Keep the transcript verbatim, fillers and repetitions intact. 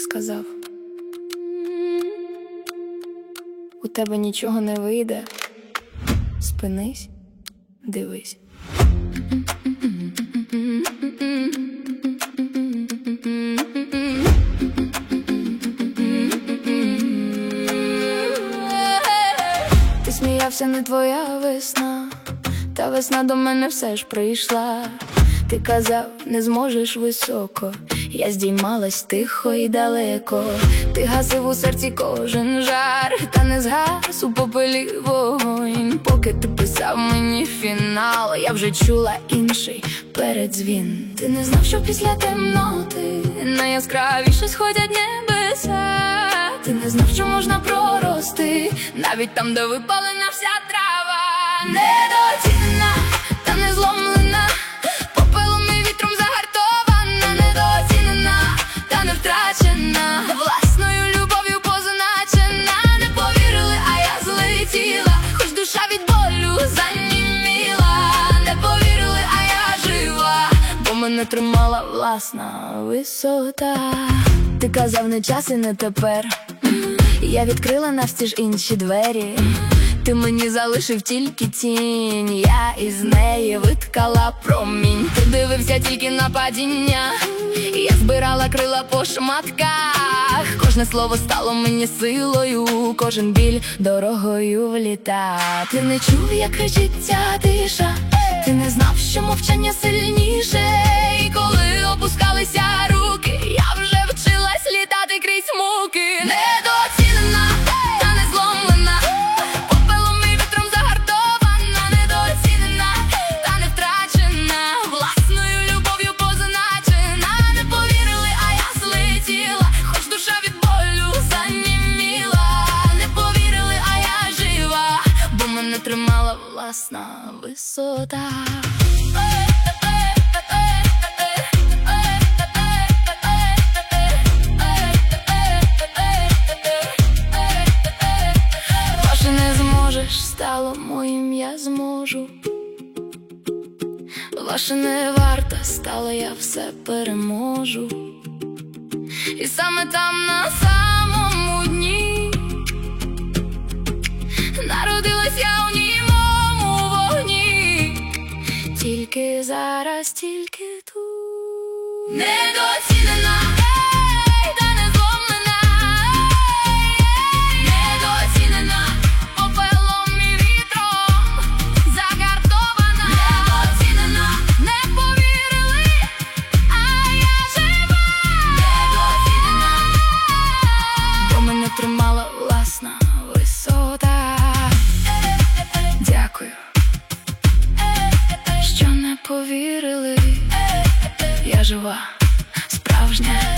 сказав: у тебе нічого не вийде, спинись, дивись. Ти сміявся, не твоя весна, та весна до мене все ж прийшла. Ти казав, не зможеш високо, я здіймалась тихо і далеко. Ти гасив у серці кожен жар, та не згас у попелі вогонь. Поки ти писав мені фінал, я вже чула інший передзвін. Ти не знав, що після темноти найяскравіше сходять небеса. Ти не знав, що можна прорости навіть там, де випалена вся трава. Недооцінена та не зломлена, попелом і вітром загартована. Недооцінена та не втрачена, власною любов'ю позначена. Не повірили, а я злетіла, хоч душа від болю заніміла. Не повірили, а я жива, бо мене тримала власна висота. Ти казав, не час і не тепер, я відкрила навстіж інші двері. Ти мені залишив тільки тінь, я із неї виткала промінь. Ти дивився тільки на падіння, я збирала крила по шматках. Кожне слово стало мені силою, кожен біль дорогою в літа. Ти не чув, як кричить ця тиша, ти не знав, що мовчання сильніше. І коли опускалися руки, я вже вчилась літати крізь муки. Недооцінена та не зломлена, попелом і вітром загартована. Недооцінена та не втрачена, власною любов'ю позначена. Не повірили, а я злетіла, хоч душа від болю заніміла. Не повірили, а я жива, бо мене тримала власна висота. Ваше не зможеш стало моїм, я зможу. Ваше не варта стала, я все переможу. І саме там на самому дні народилась я у німому вогні. Тільки зараз, тільки тут. Недооцінена та не зломлена, недооцінена, попелом і вітром загартована. Недооцінена, не повірили, а я жива. Недооцінена, бо мене тримала власна висота. Дякую, що не повірили, я жива, справжня.